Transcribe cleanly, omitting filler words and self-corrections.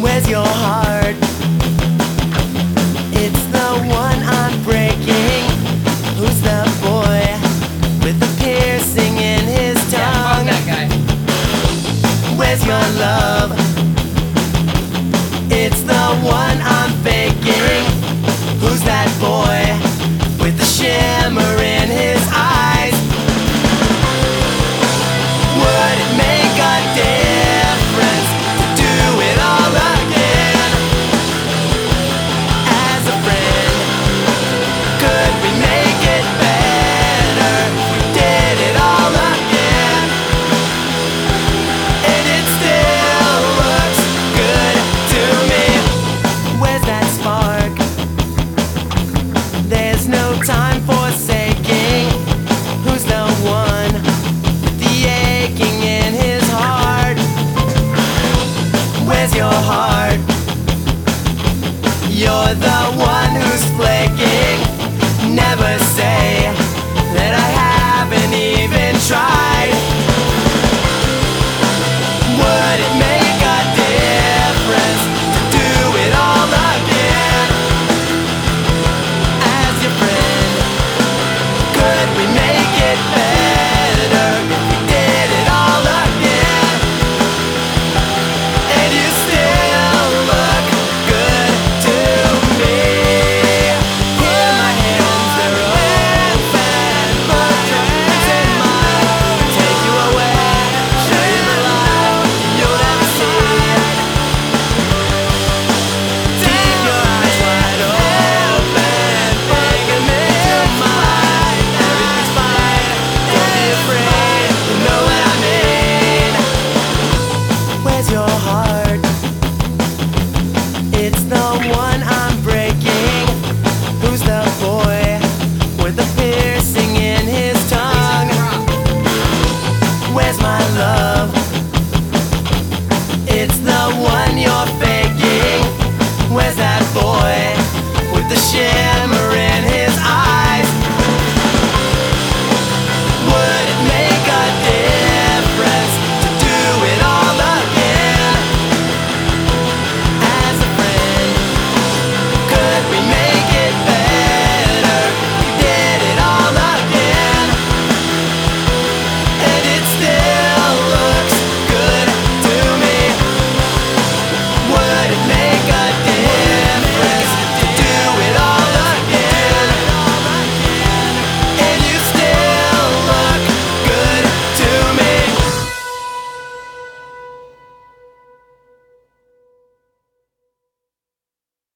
Where's your heart? It's the one I'm breaking. Who's the boy with the piercing in his tongue? Yeah, fuck that guy. Where's your love? It's the one I'm faking. Who's that boy with the shimmer in his eyes? Would it make a difference to do it all again? As a friend, could we make it better if we did it all again? And it still looks good to me. Where's that spark? There's no time forsaking. Who's the one with the aching in his heart? Where's your heart? You're the one who's flaking. Never say that I haven't even tried. Would it make a difference to do it all again? As your friend, could we make it better if we did it all again? And you still look good to me. Here my hands, they're open, but dreams in mine take you away, show you the light you'll never see. Keep your eyes wide open, bring 'em into mine. Everything's fine, don't be afraid, you know what I mean. Where's your heart? It's the one I'm breaking. Who's the boy with the piercing in his tongue? Where's my love? It's the one you're faking. Where's that boy with the shimmer